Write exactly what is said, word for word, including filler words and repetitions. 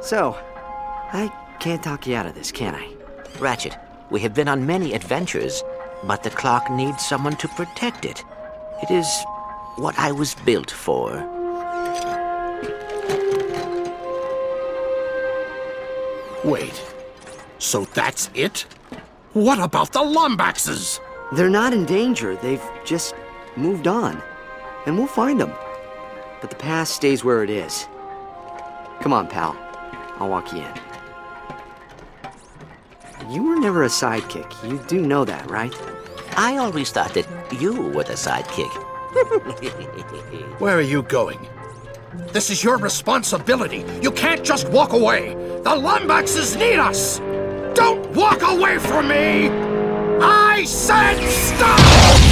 So, I can't talk you out of this, can I? Ratchet, we have been on many adventures, but the clock needs someone to protect it. It is what I was built for. Wait, so that's it? What about the Lombaxes? They're not in danger. They've just moved on. And we'll find them. But the past stays where it is. Come on, pal. I'll walk you in. You were never a sidekick. You do know that, right? I always thought that you were the sidekick. Where are you going? This is your responsibility. You can't just walk away. The Lombaxes need us. Don't walk away from me! I said stop!